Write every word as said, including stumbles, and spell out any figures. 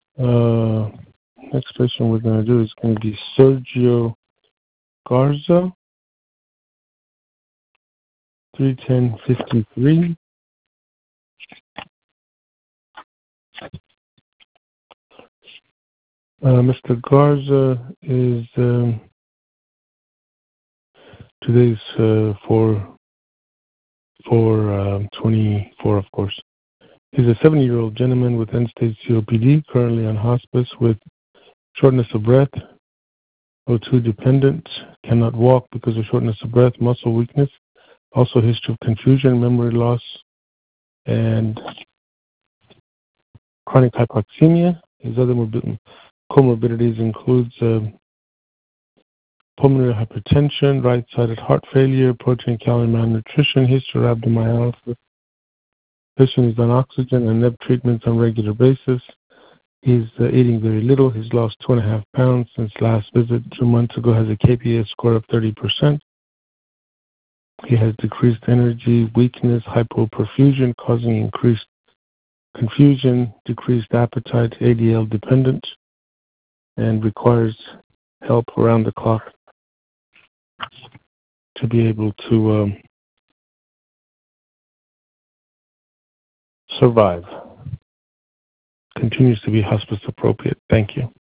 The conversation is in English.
Uh, next patient we're going to do is going to be Sergio Garza, three ten fifty-three. Uh, Mister Garza is um, today's uh, for for um, twenty-four, of course. He's a seventy-year-old gentleman with end-stage C O P D, currently on hospice with shortness of breath, O two dependent, cannot walk because of shortness of breath, muscle weakness, also history of confusion, memory loss, and chronic hypoxemia. His other morbid- comorbidities includes uh, pulmonary hypertension, right-sided heart failure, protein calorie malnutrition, history of rhabdomyolysis. Patient is on oxygen and N E B treatments on a regular basis. He's uh, eating very little. He's lost two and a half pounds since last visit two months ago. Has a K P A score of thirty percent. He has decreased energy, weakness, hypoperfusion, causing increased confusion, decreased appetite, A D L dependent, and requires help around the clock to be able to um, survive. Continues to be hospice appropriate. Thank you.